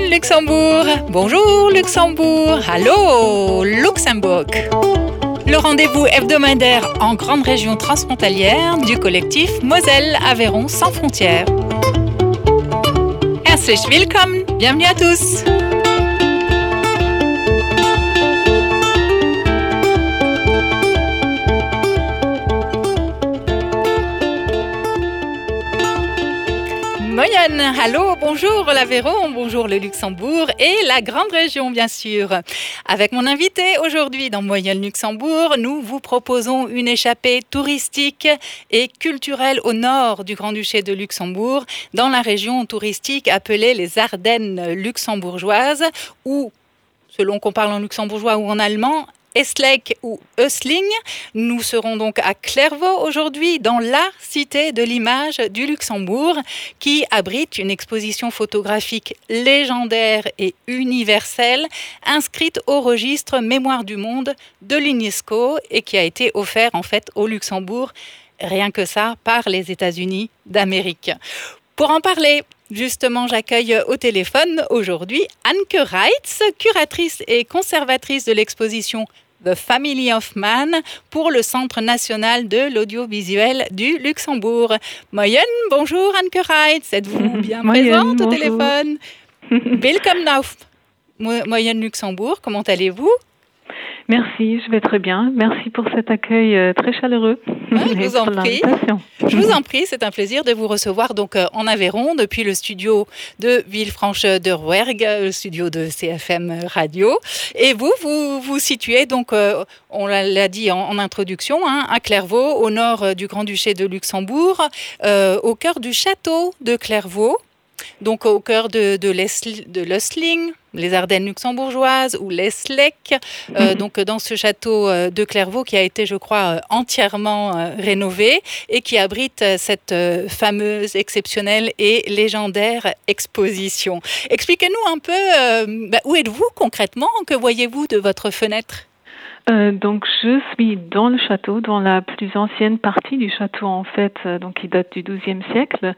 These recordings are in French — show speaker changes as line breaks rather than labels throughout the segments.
Luxembourg. Bonjour Luxembourg. Allô Luxembourg. Le rendez-vous hebdomadaire en grande région transfrontalière du collectif Moselle-Aveyron sans frontières. Herzlich willkommen. Bienvenue à tous. Moyenne, allô, bonjour l'Aveyron, bonjour le Luxembourg et la grande région bien sûr. Avec mon invité aujourd'hui dans Moyenne Luxembourg, nous vous proposons une échappée touristique et culturelle au nord du Grand-Duché de Luxembourg, dans la région touristique appelée les Ardennes luxembourgeoises ou, selon qu'on parle en luxembourgeois ou en allemand, Esslek ou Ösling. Nous serons donc à Clairvaux aujourd'hui, dans la cité de l'image du Luxembourg, qui abrite une exposition photographique légendaire et universelle, inscrite au registre Mémoire du monde de l'UNESCO et qui a été offert en fait au Luxembourg, rien que ça, par les États-Unis d'Amérique. Pour en parler, justement, j'accueille au téléphone aujourd'hui Anneke Reitz, curatrice et conservatrice de l'exposition The Family of Man pour le Centre national de l'audiovisuel du Luxembourg. Moyenne, bonjour Anneke Reitz, êtes-vous bien présente au téléphone? Willkommen auf Moyenne Luxembourg, comment allez-vous?
Merci, je vais très bien. Merci pour cet accueil très chaleureux.
Ouais, je vous en prie. Je vous en prie, c'est un plaisir de vous recevoir donc en Aveyron depuis le studio de Villefranche-de-Rouergue, le studio de CFM Radio. Et vous vous situez donc, on l'a dit en introduction, à Clairvaux, au nord du Grand-Duché de Luxembourg, au cœur du château de Clairvaux. Donc au cœur de l'Ösling, les Ardennes luxembourgeoises ou l'Esslek, donc dans ce château de Clairvaux qui a été, je crois, entièrement rénové et qui abrite cette fameuse, exceptionnelle et légendaire exposition. Expliquez-nous un peu, où êtes-vous concrètement? Que voyez-vous de votre fenêtre?
Donc je suis dans le château, dans la plus ancienne partie du château en fait, donc qui date du XIIe siècle.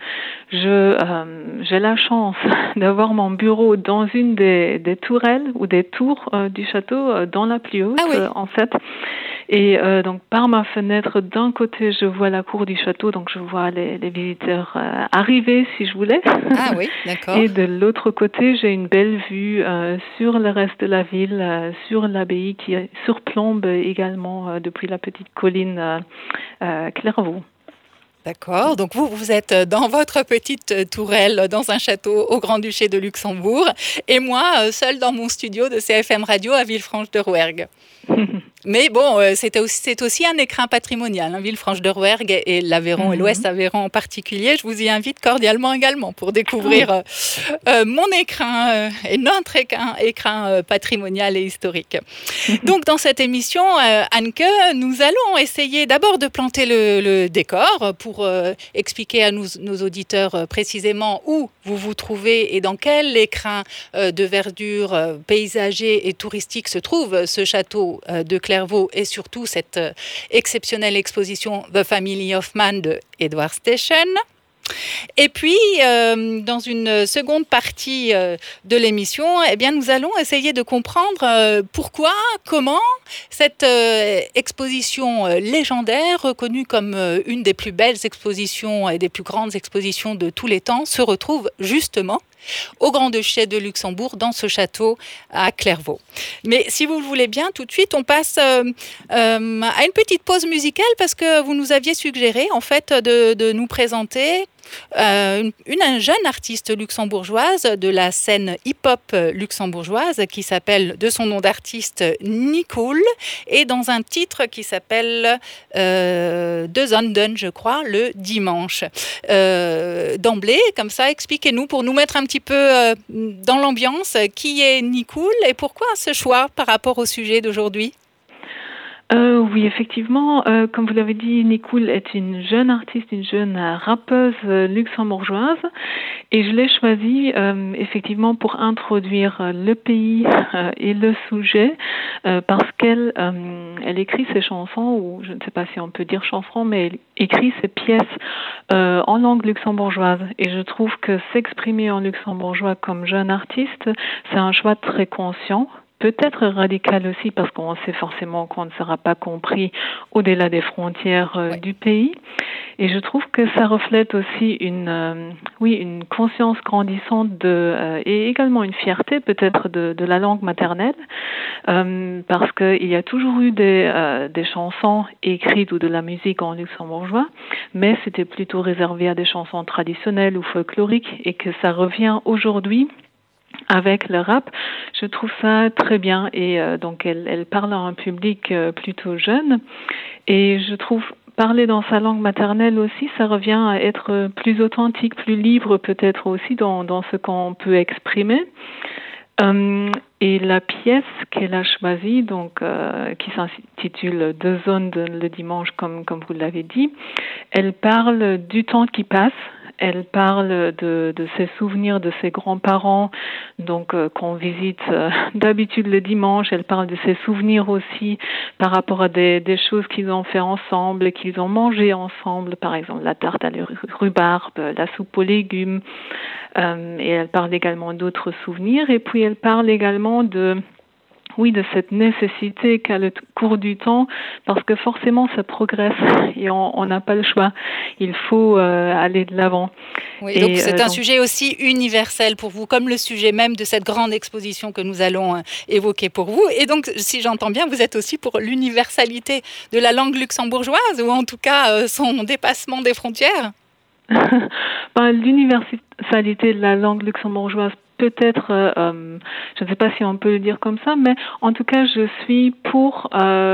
J'ai la chance d'avoir mon bureau dans une des tourelles ou des tours du château, dans la plus haute en fait. Et donc par ma fenêtre, d'un côté je vois la cour du château, donc je vois les visiteurs arriver si je voulais.
Ah oui, d'accord.
Et de l'autre côté, j'ai une belle vue sur le reste de la ville, sur l'abbaye qui surplombe également depuis la petite colline Clairvaux.
D'accord, donc vous êtes dans votre petite tourelle, dans un château au Grand-Duché de Luxembourg, et moi, seule dans mon studio de CFM Radio à Villefranche-de-Rouergue. Mais bon, c'est aussi un écrin patrimonial, Villefranche-de-Rouergue et l'Aveyron et l'Ouest Aveyron en particulier. Je vous y invite cordialement également pour découvrir mon écrin et notre écrin patrimonial et historique. Donc dans cette émission, Anneke, nous allons essayer d'abord de planter le décor pour expliquer à nos auditeurs précisément où vous vous trouvez et dans quel écrin de verdure paysager et touristique se trouve ce château de Clairvaux et surtout cette exceptionnelle exposition The Family of Man de Edward Steichen. Et puis, dans une seconde partie de l'émission, eh bien, nous allons essayer de comprendre pourquoi, comment cette exposition légendaire, reconnue comme une des plus belles expositions et des plus grandes expositions de tous les temps, se retrouve justement au Grand-Duché de Luxembourg, dans ce château à Clairvaux. Mais si vous le voulez bien, tout de suite, on passe à une petite pause musicale parce que vous nous aviez suggéré, en fait, de nous présenter une jeune artiste luxembourgeoise de la scène hip-hop luxembourgeoise qui s'appelle, de son nom d'artiste, Nicole, et dans un titre qui s'appelle De Zonden, je crois, le dimanche. D'emblée, comme ça, expliquez-nous, pour nous mettre un petit peu dans l'ambiance, qui est Nicole et pourquoi ce choix par rapport au sujet d'aujourd'hui?
Oui, effectivement, comme vous l'avez dit, Nicole est une jeune artiste, une jeune rappeuse luxembourgeoise, et je l'ai choisie effectivement pour introduire le pays et le sujet, parce qu'elle elle écrit ses chansons, ou je ne sais pas si on peut dire chansons, mais elle écrit ses pièces en langue luxembourgeoise, et je trouve que s'exprimer en luxembourgeois comme jeune artiste, c'est un choix très conscient. Peut-être radical aussi parce qu'on sait forcément qu'on ne sera pas compris au-delà des frontières du pays. Et je trouve que ça reflète aussi une conscience grandissante et également une fierté peut-être de la langue maternelle, parce qu'il y a toujours eu des chansons écrites ou de la musique en luxembourgeois, mais c'était plutôt réservé à des chansons traditionnelles ou folkloriques, et que ça revient aujourd'hui avec le rap. Je trouve ça très bien, et donc elle parle à un public plutôt jeune, et je trouve parler dans sa langue maternelle aussi, ça revient à être plus authentique, plus libre peut-être aussi dans ce qu'on peut exprimer. Et la pièce qu'elle a choisie, donc qui s'intitule Deux zones le dimanche, comme vous l'avez dit, elle parle du temps qui passe. Elle parle de ses souvenirs de ses grands-parents, donc qu'on visite d'habitude le dimanche. Elle parle de ses souvenirs aussi par rapport à des choses qu'ils ont fait ensemble et qu'ils ont mangé ensemble, par exemple la tarte à la rhubarbe, la soupe aux légumes. Et elle parle également d'autres souvenirs. Et puis elle parle également de cette nécessité qu'a le cours du temps, parce que forcément ça progresse et on n'a pas le choix. Il faut aller de l'avant.
Oui, donc c'est un sujet aussi universel pour vous, comme le sujet même de cette grande exposition que nous allons évoquer pour vous. Et donc, si j'entends bien, vous êtes aussi pour l'universalité de la langue luxembourgeoise, ou en tout cas son dépassement des frontières.
L'universalité de la langue luxembourgeoise, peut-être, je ne sais pas si on peut le dire comme ça, mais en tout cas, je suis pour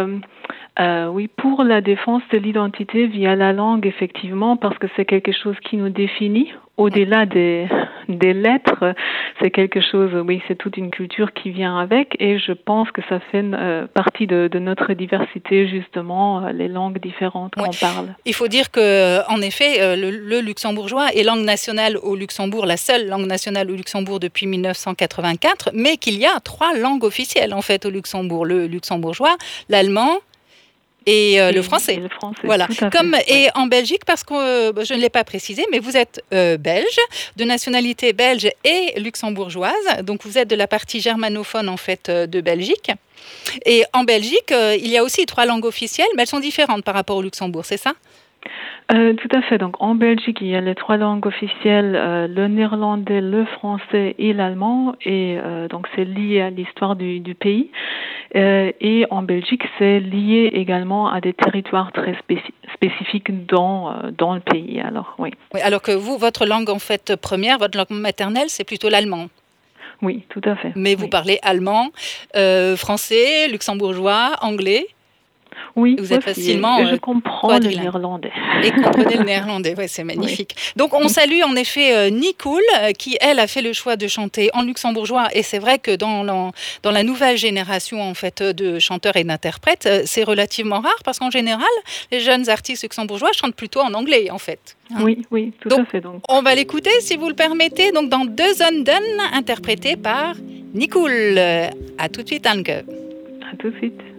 la défense de l'identité via la langue, effectivement, parce que c'est quelque chose qui nous définit. Au-delà des lettres, c'est quelque chose, c'est toute une culture qui vient avec, et je pense que ça fait partie de notre diversité, justement, les langues différentes qu'on parle.
Il faut dire que, en effet, le luxembourgeois est langue nationale au Luxembourg, la seule langue nationale au Luxembourg depuis 1984, mais qu'il y a 3 langues officielles, en fait, au Luxembourg. Le luxembourgeois, l'allemand, et le français.
Et le français,
voilà. Et en Belgique, parce que je ne l'ai pas précisé, mais vous êtes belge, de nationalité belge et luxembourgeoise. Donc vous êtes de la partie germanophone en fait de Belgique. Et en Belgique, il y a aussi 3 langues officielles, mais elles sont différentes par rapport au Luxembourg, c'est ça ?
Tout à fait. Donc en Belgique, il y a les 3 langues officielles, le néerlandais, le français et l'allemand, et donc c'est lié à l'histoire du pays. Et en Belgique, c'est lié également à des territoires très spécifiques dans le pays. Alors oui.
Oui, alors que vous, votre langue en fait première, votre langue maternelle, c'est plutôt l'allemand.
Oui, tout à fait.
Mais vous parlez allemand, français, luxembourgeois, anglais.
Oui,
vous êtes facilement
je comprends le néerlandais.
Et comprenez le néerlandais, ouais, c'est magnifique. Oui. Donc on salue en effet Nicole, qui elle a fait le choix de chanter en luxembourgeois, et c'est vrai que dans la nouvelle génération en fait de chanteurs et d'interprètes, c'est relativement rare, parce qu'en général, les jeunes artistes luxembourgeois chantent plutôt en anglais en fait.
Oui, tout à fait. Donc
on va l'écouter si vous le permettez, donc dans Deux Zonden, interprété par Nicole. À tout de suite, Anke.
À tout de suite.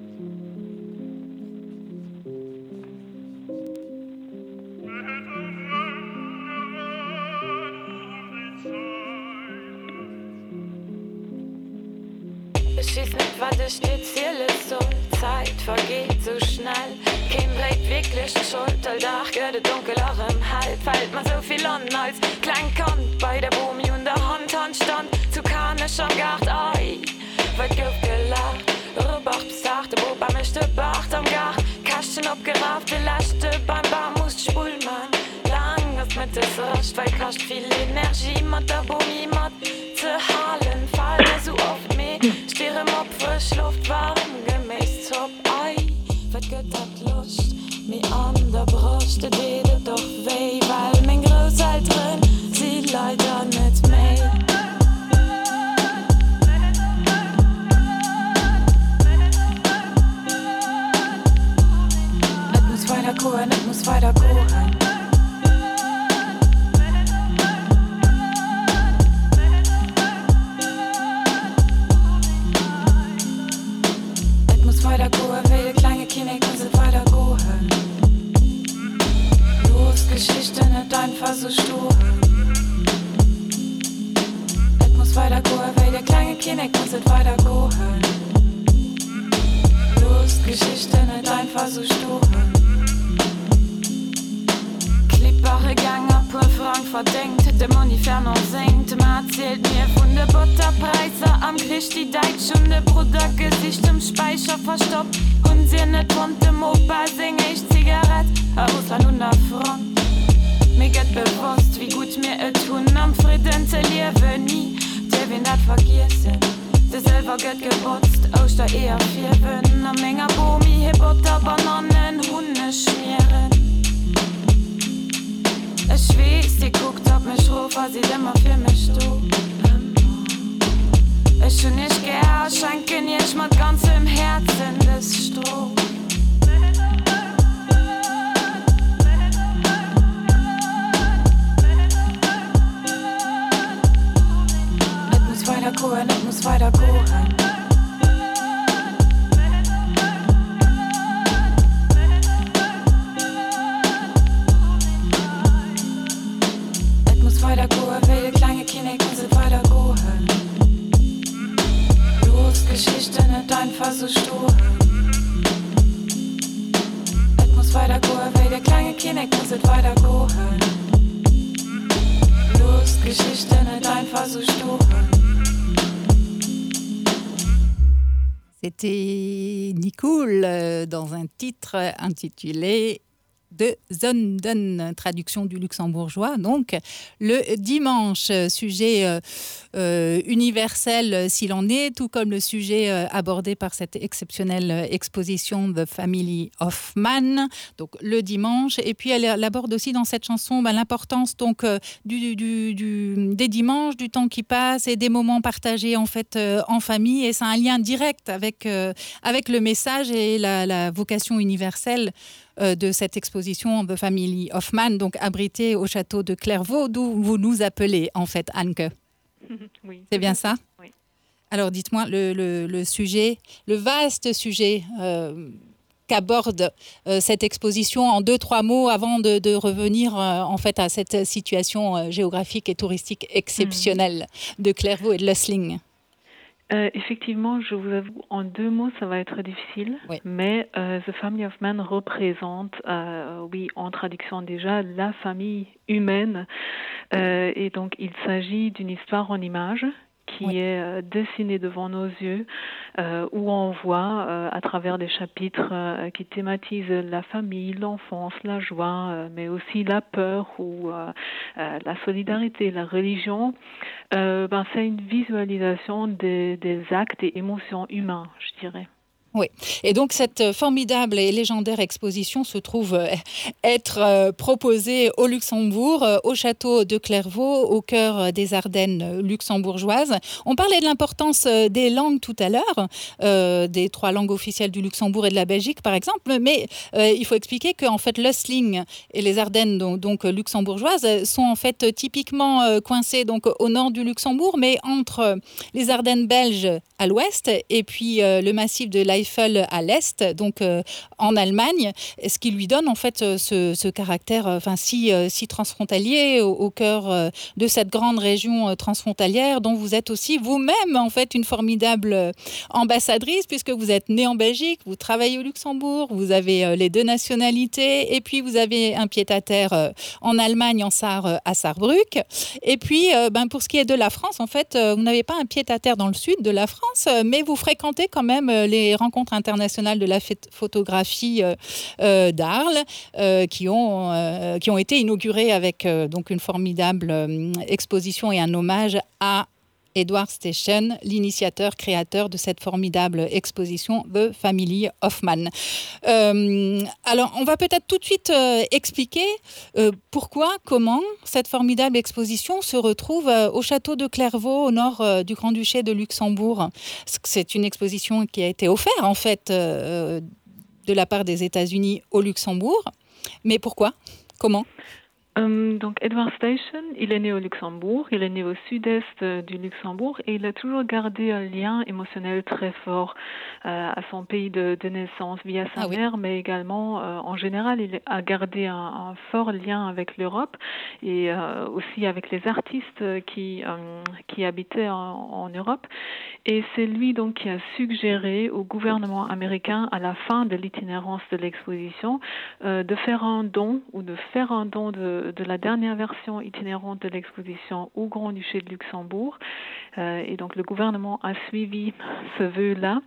Ich weiß nicht, was das Spezielle soll. Zeit vergeht so schnell. Kein bleibt wirklich schuld. Alldach geht es dunkeler im Halt. Fällt mir so viel an als Kleinkant. Bei der Bumi und der Hand stand. Zu Kanisch am Gart, ei. Wird Gift gelacht. Rübach besagt, der Boba mischte Bacht am Gart. Kasten abgerafft, die Laste beim Bar muss Spulmann. Lang auf mit des Rasch, weil kascht viel Energie. Mit der Bumi, mit zu Hallen. Fallen so oft mehr. Stiere op frisch Luft warm gemäß top Ei. Wat gött hat Lust, mir an der Brust, dedet doch weh, weil mein Großeltern sie leider nicht mehr. storen. Et muss weitergehen, weil der kleine Kind, ich muss es weitergehen. Los, Geschichte nicht einfach so storen. Klippbare Ganger, pur Frank verdenkt, der Moniferno singt. Man erzählt mir von der Butterpreise am Tisch, die Deutsch und der Bruder Gesicht im Speicher verstopft. Und sie nicht von dem Opa singe ich Zigarette, Russland und der Front. Mir geht bewusst, wie gut mir es tun, am Frieden zu leben nie. Der Wind hat vergessen, der selber geht geputzt, aus der eher vier Wünden, am Menge Bomi, Butter, Bananen, Hunde schmieren. Ich weiß, die guckt auf mich ruf, weil sie immer für mich tut. Ich schon nicht gern, schenke nicht mit ganzem Herzen das Stroh. Ich muss weitergehen. Ich muss weitergehen, weil die kleine Kinder, ich muss weitergehen. Los, Geschichte nicht einfach so storen. Ich muss weitergehen, weil die kleine Kinder, ich muss weitergehen. Los, Geschichte nicht einfach so storen.
C'était Nicole dans un titre intitulé de Zonden, traduction du luxembourgeois. Donc, le dimanche, sujet universel s'il en est, tout comme le sujet abordé par cette exceptionnelle exposition The Family of Man. Donc, le dimanche. Et puis, elle aborde aussi dans cette chanson l'importance donc des dimanches, du temps qui passe et des moments partagés en fait en famille. Et c'est un lien direct avec le message et la vocation universelle de cette exposition The Family of Man, donc abritée au château de Clairvaux, d'où vous nous appelez en fait, Anke.
Oui.
C'est bien ça?
Oui.
Alors dites-moi le sujet, le vaste sujet qu'aborde cette exposition en 2-3 mots avant de revenir en fait à cette situation géographique et touristique exceptionnelle de Clairvaux et de Lösling.
Effectivement, je vous avoue, en 2 mots, ça va être difficile,
oui.
Mais The Family of Man représente, oui, en traduction déjà, la famille humaine. Et donc, il s'agit d'une histoire en images qui oui. est dessinée devant nos yeux, où on voit à travers des chapitres qui thématisent la famille, l'enfance, la joie, mais aussi la peur ou la solidarité, la religion. C'est une visualisation des actes et émotions humains, je dirais.
Oui, et donc cette formidable et légendaire exposition se trouve être proposée au Luxembourg, au château de Clairvaux, au cœur des Ardennes luxembourgeoises. On parlait de l'importance des langues tout à l'heure, des 3 langues officielles du Luxembourg et de la Belgique par exemple, mais il faut expliquer qu'en fait Lösling et les Ardennes donc luxembourgeoises sont en fait typiquement coincées donc au nord du Luxembourg, mais entre les Ardennes belges à l'ouest et puis le massif de l'Eifel à l'est, donc en Allemagne, ce qui lui donne en fait ce caractère si transfrontalier au cœur de cette grande région transfrontalière dont vous êtes aussi vous-même en fait une formidable ambassadrice puisque vous êtes née en Belgique, vous travaillez au Luxembourg, vous avez les 2 nationalités et puis vous avez un pied-à-terre en Allemagne, en Sarre, à Sarrebruck. Et puis pour ce qui est de la France, en fait, vous n'avez pas un pied-à-terre dans le sud de la France, mais vous fréquentez quand même les rencontres internationales de la photographie d'Arles qui ont été inaugurées avec donc une formidable exposition et un hommage à Edward Steichen, l'initiateur, créateur de cette formidable exposition The Family of Man. Alors, on va peut-être tout de suite expliquer pourquoi, comment cette formidable exposition se retrouve au château de Clairvaux, au nord du Grand-Duché de Luxembourg. C'est une exposition qui a été offerte, en fait, de la part des États-Unis au Luxembourg. Mais pourquoi ? Comment ?
Donc Edward Steichen, il est né au Luxembourg, il est né au sud-est du Luxembourg et il a toujours gardé un lien émotionnel très fort à son pays de naissance via sa mère, mais également en général il a gardé un fort lien avec l'Europe et aussi avec les artistes qui habitaient en Europe. Et c'est lui donc qui a suggéré au gouvernement américain à la fin de l'itinérance de l'exposition de faire un don de la dernière version itinérante de l'exposition au Grand-Duché de Luxembourg. Et donc le gouvernement a suivi ce vœu-là.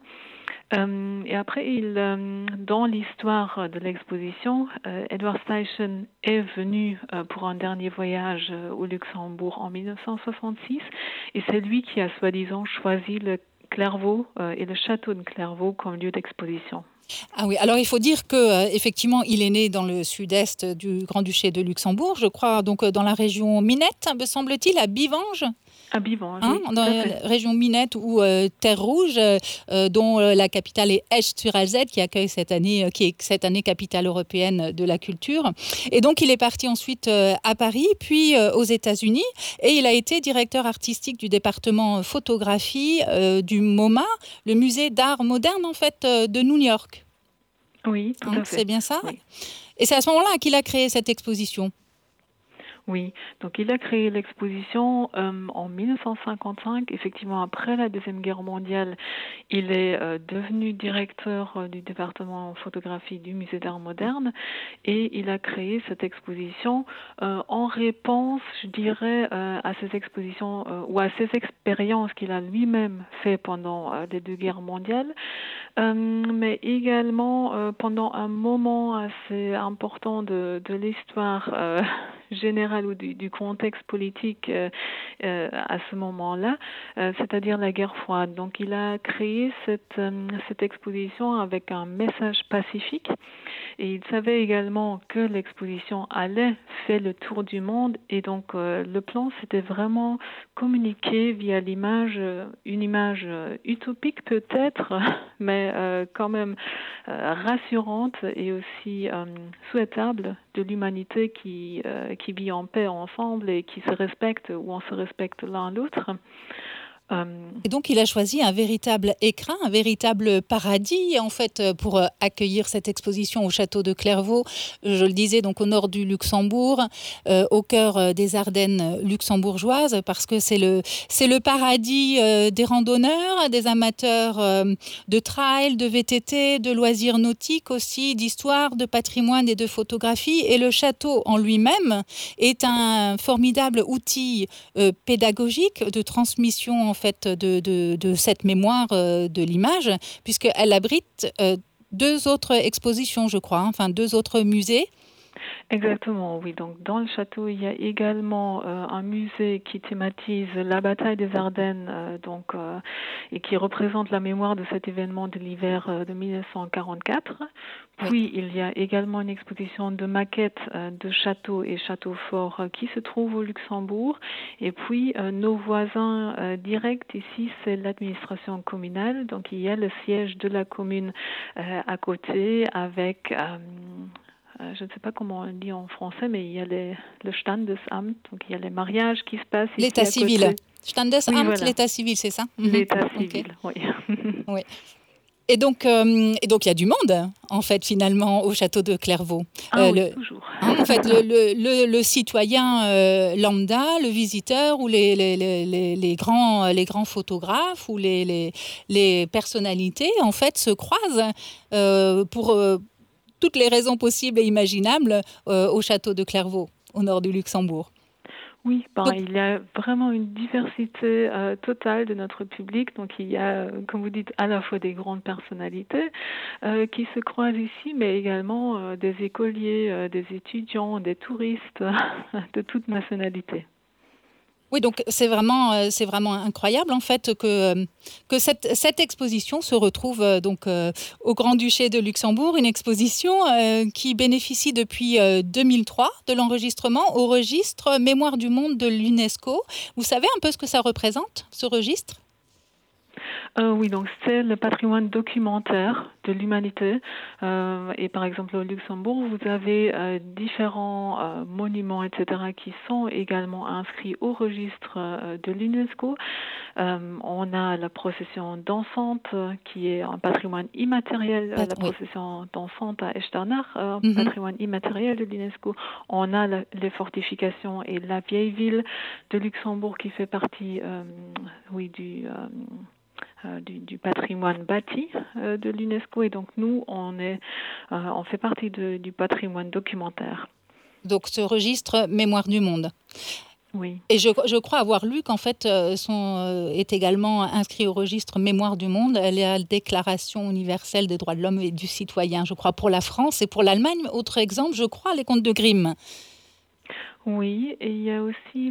Et après, dans l'histoire de l'exposition, Edward Steichen est venu pour un dernier voyage au Luxembourg en 1966 et c'est lui qui a soi-disant choisi le Clairvaux et le château de Clairvaux comme lieu d'exposition.
Ah oui, alors il faut dire que effectivement, il est né dans le sud-est du Grand-Duché de Luxembourg, je crois, donc dans la région Minette, me semble-t-il, à Bivange.
À Bivange,
oui, dans la région Minette ou Terre Rouge, dont la capitale est Esch-sur-Alzette, qui est cette année capitale européenne de la culture. Et donc il est parti ensuite à Paris, puis aux États-Unis, et il a été directeur artistique du département photographie du MoMA, le musée d'art moderne en fait de New York.
Oui, tout à fait.
C'est bien ça.
Oui.
Et c'est à ce moment-là qu'il a créé cette exposition.
Oui, donc il a créé l'exposition en 1955, effectivement après la Deuxième Guerre mondiale. Il est devenu directeur du département photographie du Musée d'art moderne et il a créé cette exposition en réponse, je dirais, à ces expositions ou à ces expériences qu'il a lui-même fait pendant les deux guerres mondiales, mais également pendant un moment assez important de l'histoire générale ou du contexte politique à ce moment-là, c'est-à-dire la guerre froide. Donc il a créé cette exposition avec un message pacifique et il savait également que l'exposition allait faire le tour du monde et donc le plan c'était vraiment communiquer via l'image, une image utopique peut-être, mais quand même rassurante et aussi souhaitable de l'humanité qui vit en paix ensemble et qui se respecte ou on se respecte l'un l'autre.
Et donc, il a choisi un véritable écrin, un véritable paradis, en fait, pour accueillir cette exposition au château de Clairvaux. Je le disais, donc au nord du Luxembourg, au cœur des Ardennes luxembourgeoises, parce que c'est le paradis des randonneurs, des amateurs de trail, de VTT, de loisirs nautiques aussi, d'histoire, de patrimoine et de photographie. Et le château en lui-même est un formidable outil pédagogique de transmission en fait de cette mémoire de l'image, puisqu'elle abrite deux autres expositions, je crois, enfin deux autres musées.
Exactement, oui. Donc dans le château, il y a également un musée qui thématise la bataille des Ardennes, et qui représente la mémoire de cet événement de l'hiver de 1944. Puis il y a également une exposition de maquettes de châteaux et châteaux forts qui se trouve au Luxembourg. Et puis nos voisins directs ici, c'est l'administration communale. Donc il y a le siège de la commune à côté avec je ne sais pas comment on le dit en français, mais il y a le Standesamt, donc il y a les mariages qui se passent ici
l'état civil.
Côté.
Standesamt, oui, voilà. L'état civil, c'est ça?
L'état civil, oui.
Oui. Et donc, il y a du monde, en fait, finalement, au château de Clairvaux.
Toujours.
En fait, le citoyen lambda, le visiteur ou les grands photographes ou les personnalités, en fait, se croisent pour toutes les raisons possibles et imaginables au château de Clairvaux, au nord du Luxembourg.
Oui, il y a vraiment une diversité totale de notre public. Donc il y a, comme vous dites, à la fois des grandes personnalités qui se croisent ici, mais également des écoliers, des étudiants, des touristes de toute nationalité.
Oui, donc c'est vraiment incroyable en fait que cette exposition se retrouve donc au Grand-Duché de Luxembourg, une exposition qui bénéficie depuis 2003 de l'enregistrement au registre Mémoire du monde de l'UNESCO. Vous savez un peu ce que ça représente, ce registre ?
Oui, donc c'est le patrimoine documentaire de l'humanité. Et par exemple au Luxembourg, vous avez différents monuments, etc., qui sont également inscrits au registre de l'UNESCO. On a la procession dansante, qui est un patrimoine immatériel, la procession dansante à Echternach, patrimoine immatériel de l'UNESCO. On a les fortifications et la vieille ville de Luxembourg qui fait partie, du patrimoine bâti de l'UNESCO, et donc nous on fait partie du patrimoine documentaire.
Donc ce registre Mémoire du Monde.
Oui.
Et je crois avoir lu qu'en fait est également inscrit au registre Mémoire du Monde la Déclaration universelle des droits de l'homme et du citoyen, je crois, pour la France et pour l'Allemagne. Autre exemple, je crois, les contes de Grimm.
Oui, et il y a aussi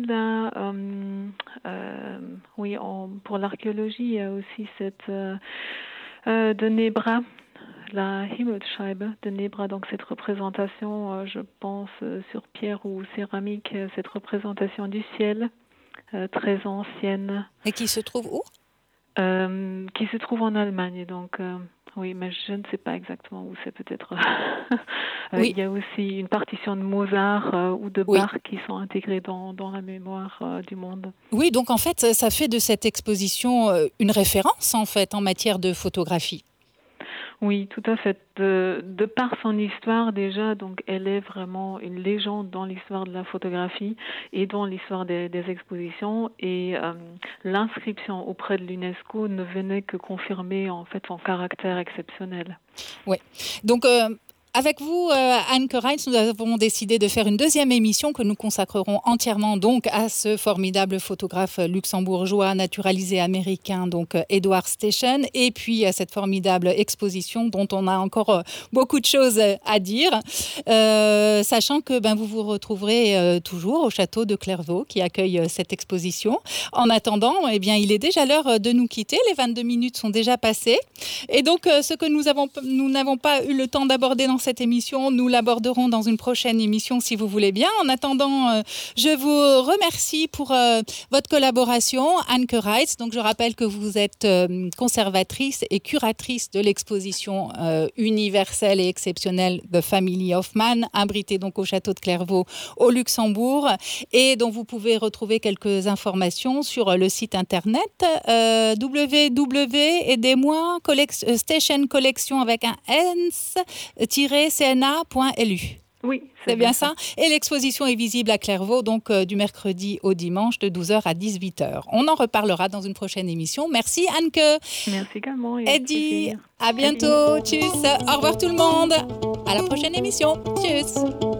pour l'archéologie, il y a aussi cette de Nebra, la Himmelsscheibe de Nebra, donc cette représentation, je pense, sur pierre ou céramique, cette représentation du ciel, très ancienne.
Et qui se trouve où ?
Qui se trouve en Allemagne, donc... Oui, mais je ne sais pas exactement où c'est, peut-être. Oui. Il y a aussi une partition de Mozart ou de Bach qui sont intégrées dans la mémoire du monde.
Oui, donc en fait, ça fait de cette exposition une référence en fait en matière de photographie.
Oui, tout à fait. De par son histoire déjà, donc elle est vraiment une légende dans l'histoire de la photographie et dans l'histoire des expositions. Et l'inscription auprès de l'UNESCO ne venait que confirmer en fait son caractère exceptionnel.
Oui. Donc avec vous, Anke Reitz, nous avons décidé de faire une deuxième émission que nous consacrerons entièrement donc à ce formidable photographe luxembourgeois naturalisé américain, donc Edward Steichen, et puis à cette formidable exposition dont on a encore beaucoup de choses à dire, sachant que vous vous retrouverez toujours au château de Clairvaux qui accueille cette exposition. En attendant, il est déjà l'heure de nous quitter. Les 22 minutes sont déjà passées. Et donc, ce que nous n'avons pas eu le temps d'aborder dans cette émission, nous l'aborderons dans une prochaine émission si vous voulez bien. En attendant, je vous remercie pour votre collaboration, Anke Reitz. Donc je rappelle que vous êtes conservatrice et curatrice de l'exposition universelle et exceptionnelle The Family of Man, abritée donc au château de Clairvaux au Luxembourg, et dont vous pouvez retrouver quelques informations sur le site internet www.aidez-moi Steichen Collection avec un cna.lu.
Oui,
c'est bien ça. Et l'exposition est visible à Clairvaux, donc du mercredi au dimanche de 12h à 18h. On en reparlera dans une prochaine émission. Merci Anke.
Merci également.
Eddie, à bientôt. Tchuss. Au revoir tout le monde. À la prochaine émission. Tchuss.